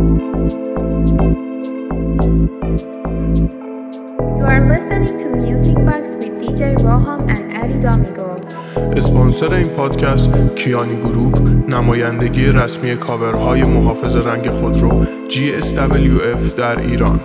You are listening to Music Box with DJ Roham and Adi Domingo. اسپانسر این پادکست کیانی گروپ، نمایندگی رسمی کاورهای محافظ رنگ خودرو GSWF در ایران.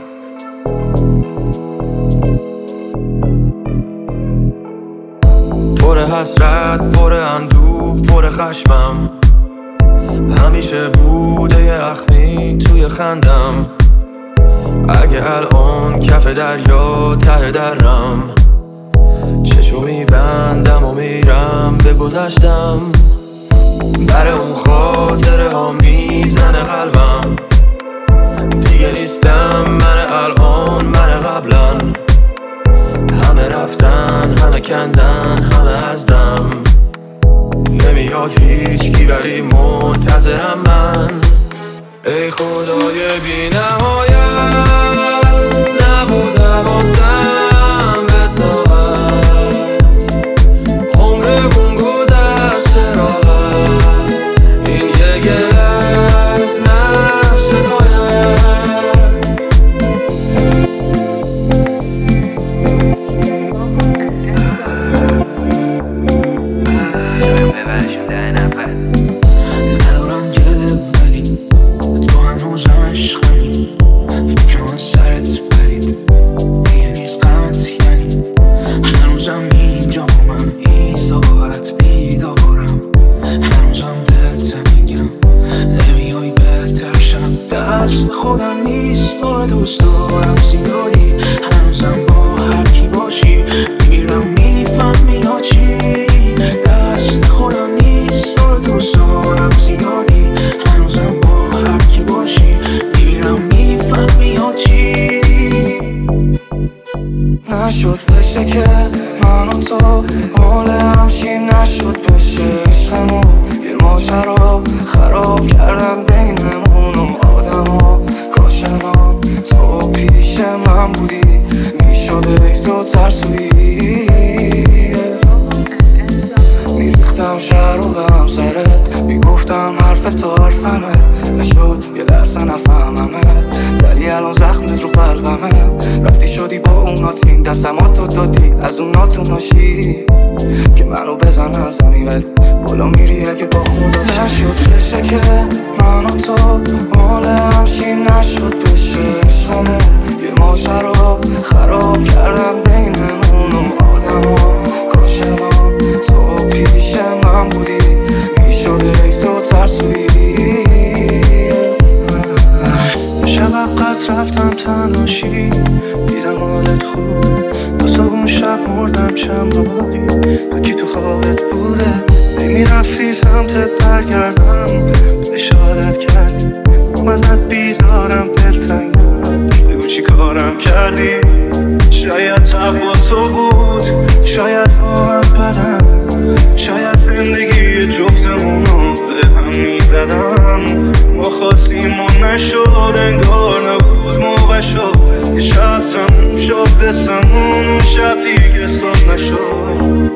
پر حسرت، پر اندوه، پر خشمم، همیشه بوده یه اخمی توی خندم. اگه الان کف دریا ته درم، چشو میبندم و میرم به گذشتم. بر اون خاطره ها میزنه قلبم، دیگه نیستم من الان، من قبلا. همه رفتن، همه کندن، همه ازدم. نمیاد هیچ کی ولی منتظرم من. ای خدای بی نهایت، نبود حواسم به ساعت، عمرمون گذشته راحت. این یه گله است نه شکایت. DJ Roham and Adi Domingo. ببرشون 10 نفر. ندارم گله ولی تو هنوزم عشقمی. فکرم از سرت پرید دیگه نیست غمت، یعنی هنوزم اینجا با من این ساعت بیدارم. هنوزم دلتنگم، نمیای بهتر شم. دست خودم نیست تو دوست دارم زیادی. هنوزم با هر کی باشی میمیرم، میفهمی ها چی. دست خودم نیست تو دوست دارم زیادی. هنوزم با هر کی باشی میمیرم، میفهمی ها چی. نشد بشه که من و تو مال همشی، نشد بشه عشقمو یه ماجرا. خراب کردن بینمون و آدم ها. کاشنام تو پیش من بودی، میشده ای تو ترسویی. میریختم شهر رو به هم سرت، میگفتم حرف تو حرفمه. نشد یه لحظه نفهممت، ولی الان زخمت رو قلبمه. رفتی شدی با اوناتین، دستماتو دادی از اوناتون ناشی که منو بزن از زمین، ولی بالا میری اگه با خدا. نشد بشه که من و تو مال همشی، نشد بشه عشقمون یه ماجرا. خراب کردم بینمون و آدم ها. کاشنام تو پیش من بودی، میشده ای تو ترسویی. شب قصد رفتم تنهاشی، دیدم حالت خوبه. دو صبح شب مردم چند باری، تو کی تو خوابت بوده. نمیرفتی سمتت برگردم، اشارت کردی من ازت بیزارم، دلتنگم. بگو چی کارم کردی. شاید تقوا تو بود، شاید واقعا بدم. شاید زندگی جفتمونو به هم میزدم. ما خواستیم و نشد، انگار نبود موقع شد. یه شب تموم شد بسمون، اون شب دیگه صبح نشد.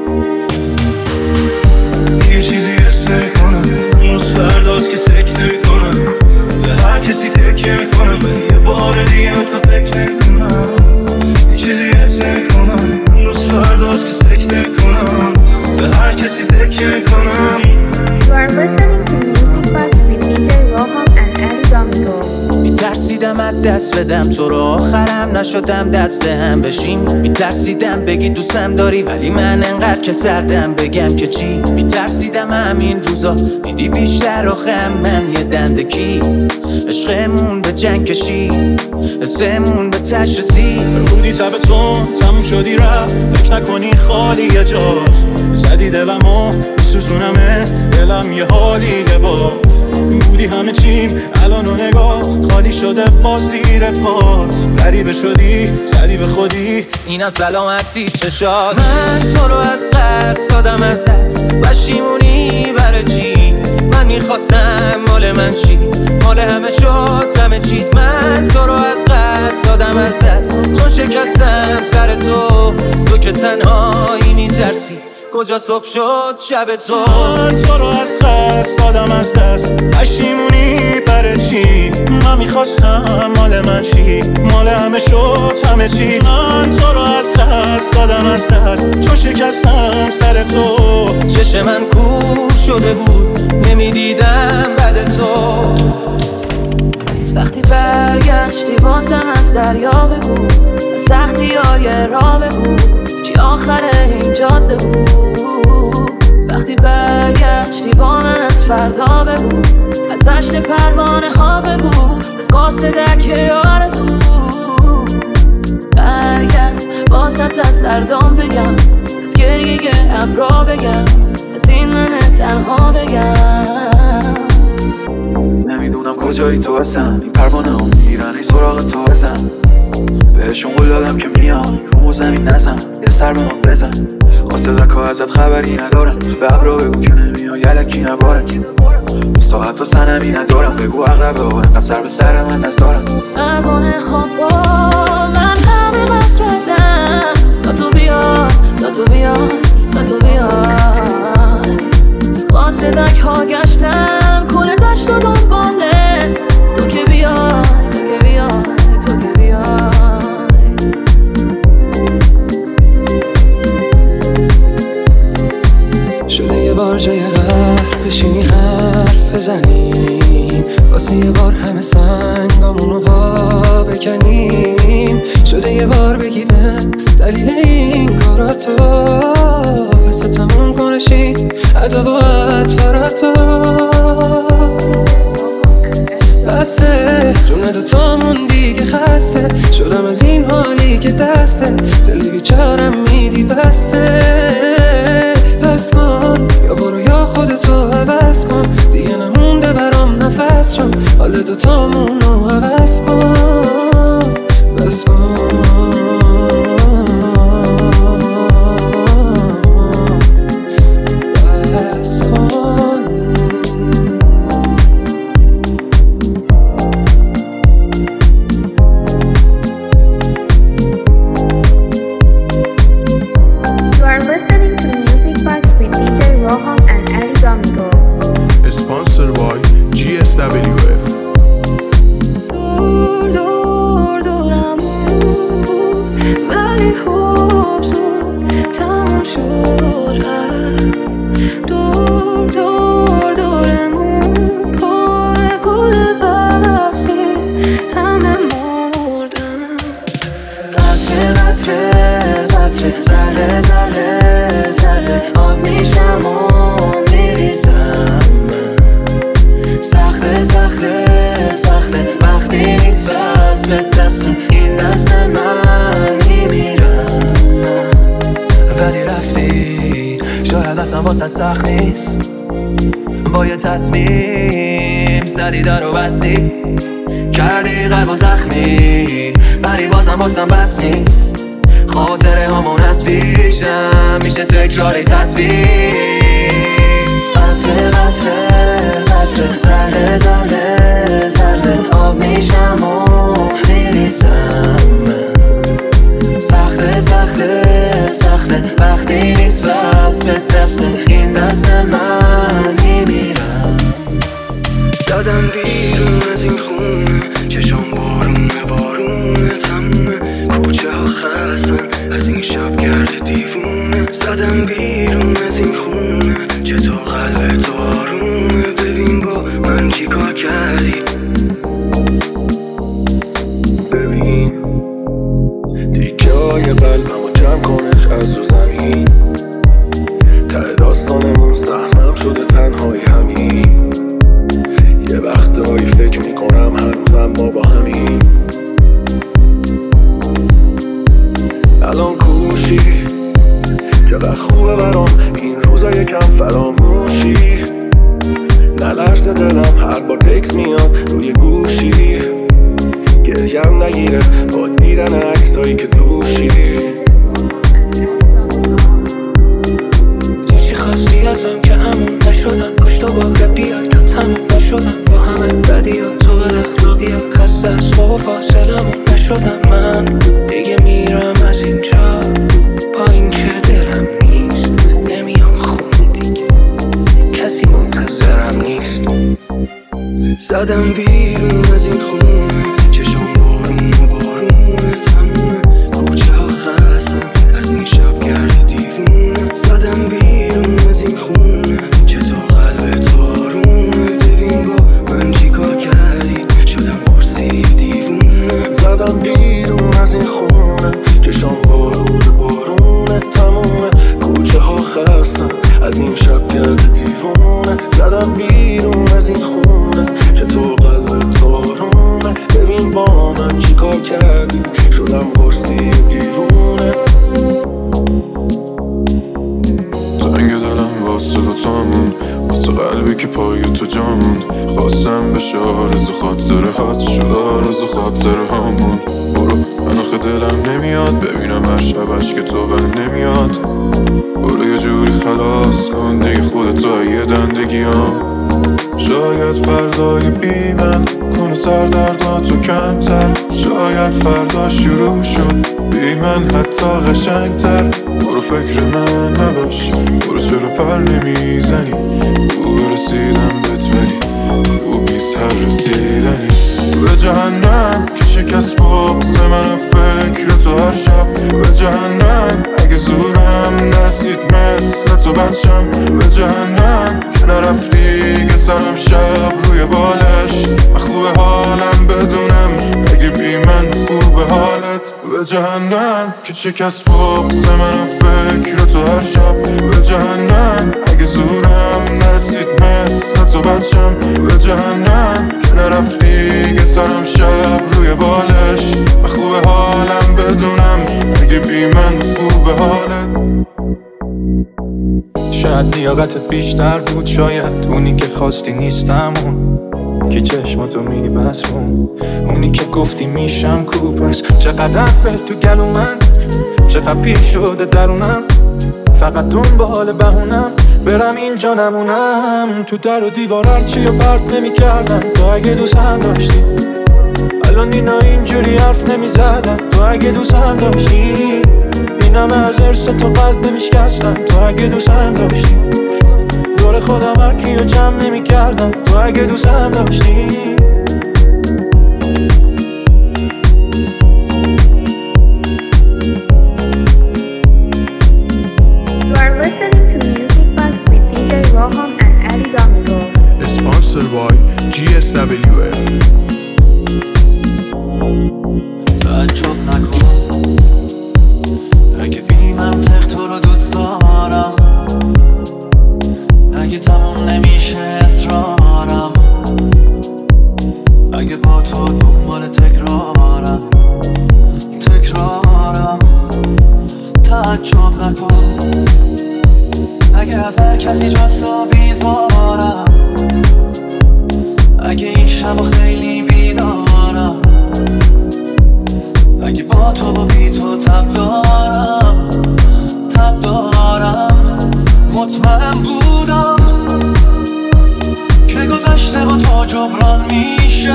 یه چیزی حس میکنم روز فرداست که سکته میکنم. به هر کسی تکیه میکنم، ولی یه بار دیگه تو فکر نمیکنم. یه چیزی حس میکنم روز فرداست که سکته میکنم. به هر کسی تکیه میکنم. You are listening to Music Box with DJ Roham and Adi Domingo. میترسیدم از دست بدم تو رو، آخرم نشدم دست هم بشیم. میترسیدم بگی دوستم داری، ولی من انقدر که سردم بگم که چی. میترسیدم همین روزا دیدی بیشتر آخم من یه دندکی. عشقمون به جنگ کشی، حسمون به تشرسی. رودی تب تو تموم شدی رفت، فکر نکنی خالی یه جاست. زدی دلمو میسوزونمه، دلم یه حالیه باز. بودی همه چیم الان و نگاه خالی شده با زیر پات. غریبه شدی زدی به خودی، اینم سلامتی چشات. من تو رو از قصد دادم از دست، پشیمونی برای چی؟ من میخواستم مال من چی؟ مال همه شد همه چیت. من تو رو از قصد دادم از دست، چون شکستم سر تو. تو که تنهایی میترسی، کجا صبح شد شب تو. من تو رو از قصد دادم از دست، پشیمونی برای چی؟ من میخواستم مال من چی، مال همه شد همه چی. من تو رو از دست دادم از دست، چون شکستم سر تو. چشم من کور شده بود، نمیدیدم بعد تو. وقتی برگشتی واسم از دریا بگو، سختی های را بگو، چی آخر این جاده بود. وقتی برگشتی با من از فردا بگو، از دشت پروانه ها بگو، از قاصد دکه آرزو. برگشت واسط از دردام بگم، از گریه ابرا بگم، از این من تنها بگم. نمیدونم کجایی تو هستن، این پروانه ها میرن ای سراغ تو بزن. بهشون قول دادم که میام رو زمین نزن، یه سر به من بزن. قاصدک ها ازت خبری ندارن، به ابرا بگو که نمیان یلکی نبارن. ساعت و سنمی ندارم، بگو اقربه ها انقدر سر به سر من نزارن. پروانه ها با من همه بد کردن، تا تو بیای تا تو بیای تا تو بیای. قاصدک ها گشتن کل دشت و دنباله، تو که بیای تو که بیای تو که بیای. شده یه بار جای قهر بشینی حرف بزنیم، واسه یه بار همه سنگامونو وا بکنیم. شده یه بار بگی من دلیل این کاراتو، بس تموم کنشی عدوات فراتو. بسه جون دوتامون دیگه خسته، شدم از این حالی که دسته، دلی بیچارم میدی بسته. بس کن یا برو یا خودتو عوض کن، دیگه نمونده برام نفس شم، حال دوتامونو عوض کن. بس کن بس کن. You are listening to Music Box with DJ Roham and Ali Domingo. Sponsored by GSWF. دور دور دورم بود، ولی خوب زود تموم شد. دور دور دورمون پر گل بحثی، همه مردن. قطره قطره قطره، ذره ذره ذره، آب میشم و میریزم. سخته سخته سخته، وقتی نیست بس به دست این دست من میمیرم. ولی رفتی، شاید اصلا واسه سخت نیست، با یه تصمیم زدی در و بستی، کردی قلب و زخمی، ولی بازم بس نیست. خاطره همون از پیشم میشه تکراری تصویر. قطره قطره قطره، ذره ذره ذره، آب میشم و میریزم. سخته سخته سخته، وقتی نیست بس به دست این دست من میمیرم. دادم بیرون از این خونه، چشم بارونه بارونه تمومه. کوچه ها خستن از این شب گرد دیوونه. زدم بیرون از این خونه، چطور قلب تو آرومه. ببین با من چی کار کردی، ببین دیگه های قلبمو جمع کنش از رو زمین. ته داستانمون سهمم شده تنهایی همین. یه وقتایی فکر میکنم هنوزم ما با همین. الان کوشی چقدر خوبه برام این روزا یکم فراموشی. نلرزه دلم هر بار تکس میاد روی گوشی. گریم نگیره با دیدن عکسایی که توشی. چی خواستی ازم که همون نشدم، باش تو باقی بیاد تا تموم نشدم. با همه بدیات تو بد اخلاقیات، خسته از تو فاصلمون نشدم. من دیگه میرم از اینجا، با این که دلم نیست. نمیام خونه دیگه، کسی منتظرم نیست. زدم بیرون از این خونه، چشام بارون و بارونه، تمومه کوچه ها خستم از این شب گرد دیوونه. زدم بیرون از این خونه که تو قلب تارونه، ببین با من چی کار کردی شدم قرصی دیوونه. زدم بیرون از این خونه، چشام بارون و بارونه، تمومه کوچه ها خستم از این شب گرد دیوونه. زدم بیرون از این خونه که تو قلب تارونه، ببین با من چی کار کردی شدم قرصی دیوونه. زنگ دلم واسه دوتامون، واسه قلبی که پای تو جاموند. خواستم بشه آرزو خاطره هات، شد آرزو خاطره هامون. برو من آخه دلم نمیاد ببینم هر شب که تو بر نمیاد. برو یه جوری خلاص کن دیگه خودتو یه دندگیام. شاید فردای بی من کنه سردرداتو کمتر، شاید فردا شروع شد بی من حتی قشنگتر. برو فکر من نباش، برو چرا پر نمیزنی، خوب رسیدم بهت ولی خوب نیست هر رسیدنی. به جهنم که شکست بغض منم فکر تو هر شب، به جهنم اگه زورم نرسید مثل تو بچم، به جهنم که نرفتی که سرم شب روی بالش. من خوب حالم بدونم اگه بی من خوب حالت، به جهنم که شکست بغض منم فکر تو هر شب، به جهنم اگه زورم نرسید مثل تو بچم، به جهنم که نرفتی که سرم شب روی بالش. من خوب حالم بدونم اگه بی من خوب حالت. شاید لیاقتت بیشتر بود، شاید اونی که خواستی نیستم، اون که چشماتو میری بس رون، اونی که گفتی میشم کوب. پس چقدر فکر تو گلو من، چقدر پیر شده درونم، فقط دنبال بهونم برم اینجا نمونم. تو در و دیوار هرچی رو پرت نمی کردم تو اگه دوست هم داشتی، الان اینا اینجوری حرف نمی زدم تو اگه دوست هم داشتی. اینم از ارث تو قلب نمی شکستم تو اگه دوست هم داشتی. دور خودم هر کیو جمع نمی کردم تو اگه دوست هم داشتی. You are listening to Music Box with DJ Roham and Adi Domingo. Sponsored by GSWF. تعجب نکن اگه بی منطق تو رو دوست دارم، اگه تموم نمیشه اصرارم، اگه با تو دنبال تکرارم. تعجب نکن اگه از هر کسی جز تو بیزارم، اگه این شب خیلی بیدارم، اگه با تو و بی تو تب دارم. مطمئن بودم که گذشته با تو جبران میشه،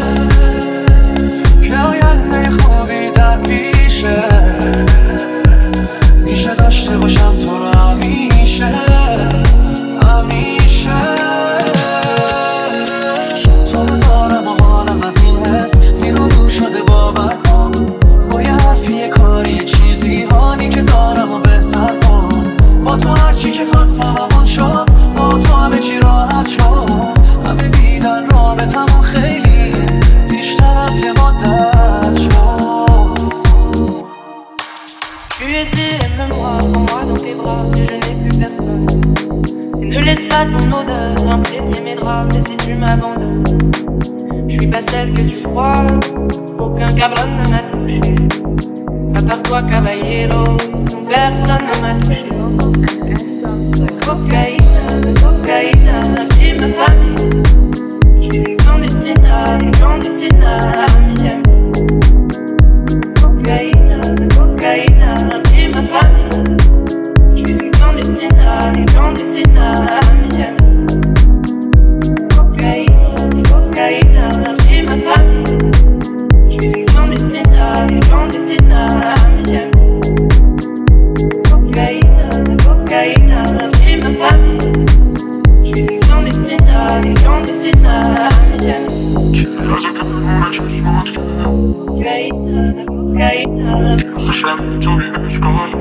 که آینده خوبی در پیشه، میشه داشته باشم تو رو همیشه. تو رو دارم و حالم از این حس زیر و رو شده، باور کن با یه حرفی یه کاری چیزی حالی که دارم و بهتر کن. با تو هرچی که خواستم همون شد، با تو همه چی راحت شد، همه دیدن رابطمون خیلی بیشتر از یه مدت شد. Tu étais même moi, prends-moi dans tes bras, que je n'ai plus personne. Et ne laisse pas ton odeur imprégner mes draps, et si tu m'abandonnes, je suis pas celle que tu crois, aucun cabron ne m'a touché. À part toi, caballero, personne ne m'a touché. La cocaïne, j'ai ma famille. Je suis une clandestine à Miami. Cocaïne, j'ai ma famille. Je suis une clandestine à Miami. Cocaïne, j'ai ma famille. Je suis une clandestine à Miami. Cocaïne, j'ai ma famille. Je suis une clandestine à Miami. خوشم تو اشکال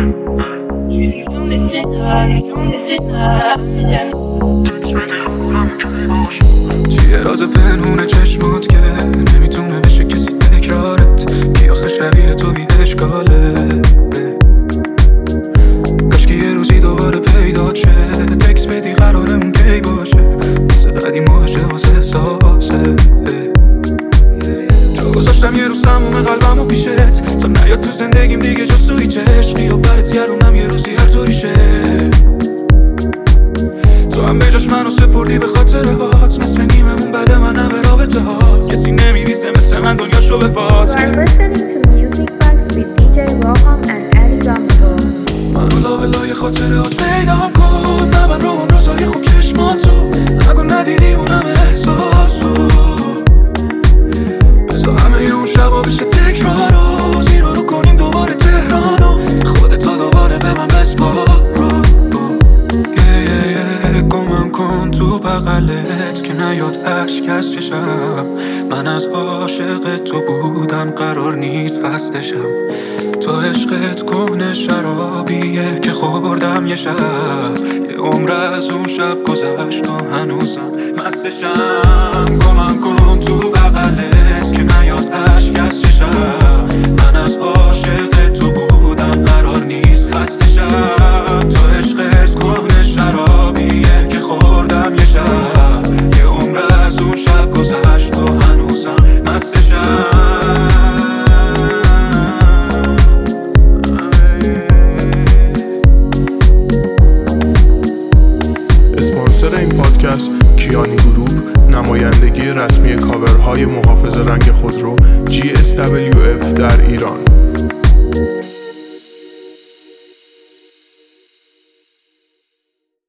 چیه راز پنهون چشمات که نمیتونه بشه کسی تکرارت کی آخه شبیه تو بی اشکاله کاشکی یه روزی دوباره پیدا شه تکس بدی قرارمون کی باشه مثل قدیما بشه واسه احساسه جا گذاشتم یه روز تموم قلبمو پیشت تا نیاد تو زندگیم دیگه جز تو هیچ عشقی و برات گردونم یه روزی هر طوری شه تو هم بجاش منو سپردی به خاطر هات نصف نیممون بده منم به رابطه هات کسی نمیریسه مثل من دنیاشو به پات You are listening to Music Box with DJ Roham and Ali Domingo. منو لابلای خاطرات پیدام کن نبر رو اون روزای خوب چشماتو نگو ندیدی اونم احساسو بذار همه اون شبا بشه تکرارو زیرا رو کنیم دوباره تهرانو خودتا دوباره به من بسپارو گمم کن تو بغلت که نیاد عشق از چشم من از عاشق تو بودن قرار نیست خستشم تو عشقت کهنه شرابیه که خوردم یه شب یه عمر از اون شب گذشت و هنوزم مستشم گمم کن تو بغلت که نیاد عشق از چشم من از عاشق تو بودم قرار نیست خستشم تو عشقت کهنه شرابیه که خوردم یه شب یه عمر از اون شب گذشت و هنوزم مستشم اسپانسر این پادکست کیانی گروپ، نمایندگی رسمی کاورهای محافظ رنگ خودرو GSWF در ایران.